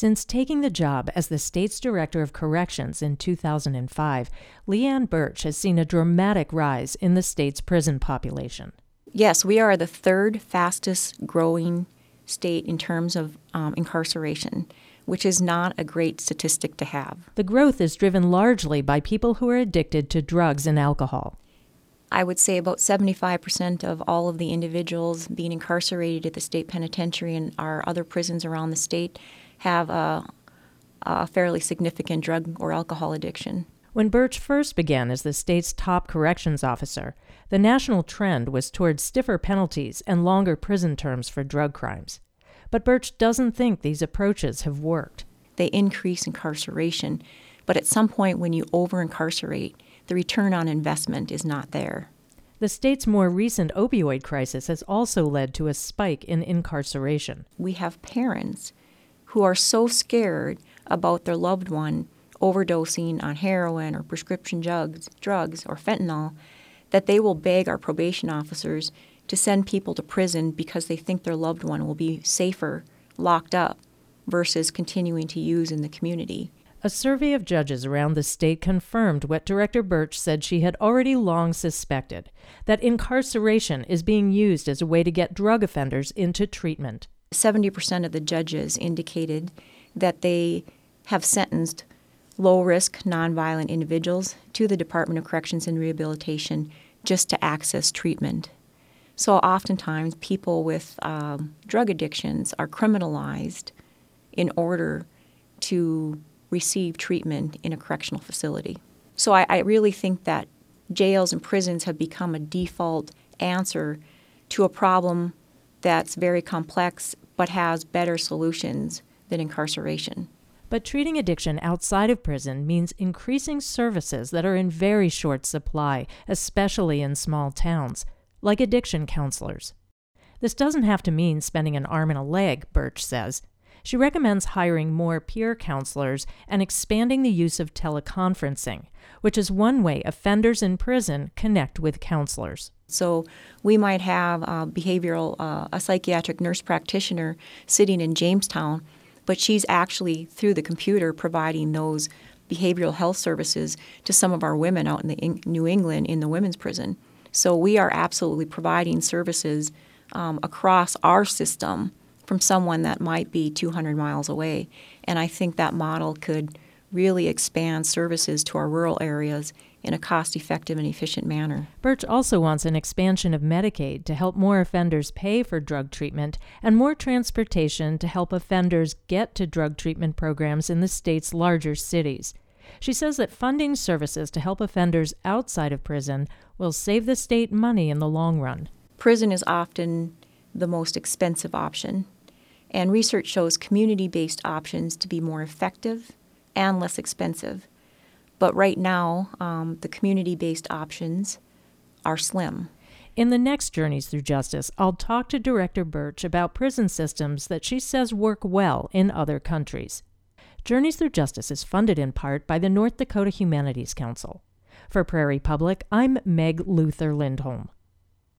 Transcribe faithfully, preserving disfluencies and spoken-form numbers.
Since taking the job as the state's Director of Corrections in two thousand five, Leanne Birch has seen a dramatic rise in the state's prison population. Yes, we are the third fastest growing state in terms of um, incarceration, which is not a great statistic to have. The growth is driven largely by people who are addicted to drugs and alcohol. I would say about seventy-five percent of all of the individuals being incarcerated at the state penitentiary and our other prisons around the state have a, a fairly significant drug or alcohol addiction. When Birch first began as the state's top corrections officer, the national trend was towards stiffer penalties and longer prison terms for drug crimes. But Birch doesn't think these approaches have worked. They increase incarceration, but at some point when you over-incarcerate, the return on investment is not there. The state's more recent opioid crisis has also led to a spike in incarceration. We have parents who are so scared about their loved one overdosing on heroin or prescription drugs, drugs or fentanyl that they will beg our probation officers to send people to prison because they think their loved one will be safer locked up versus continuing to use in the community. A survey of judges around the state confirmed what Director Birch said she had already long suspected, that incarceration is being used as a way to get drug offenders into treatment. seventy percent of the judges indicated that they have sentenced low-risk, nonviolent individuals to the Department of Corrections and Rehabilitation just to access treatment. So oftentimes people with um, drug addictions are criminalized in order to receive treatment in a correctional facility. So I, I really think that jails and prisons have become a default answer to a problem that's very complex but has better solutions than incarceration. But treating addiction outside of prison means increasing services that are in very short supply, especially in small towns, like addiction counselors. This doesn't have to mean spending an arm and a leg, Birch says. She recommends hiring more peer counselors and expanding the use of teleconferencing, which is one way offenders in prison connect with counselors. So we might have a behavioral, uh, a psychiatric nurse practitioner sitting in Jamestown, but she's actually, through the computer, providing those behavioral health services to some of our women out in the in New England in the women's prison. So we are absolutely providing services um, across our system from someone that might be two hundred miles away. And I think that model could really expand services to our rural areas in a cost-effective and efficient manner. Birch also wants an expansion of Medicaid to help more offenders pay for drug treatment and more transportation to help offenders get to drug treatment programs in the state's larger cities. She says that funding services to help offenders outside of prison will save the state money in the long run. Prison is often the most expensive option, and research shows community-based options to be more effective and less expensive. But right now, um, the community-based options are slim. In the next Journeys Through Justice, I'll talk to Director Birch about prison systems that she says work well in other countries. Journeys Through Justice is funded in part by the North Dakota Humanities Council. For Prairie Public, I'm Meg Luther Lindholm.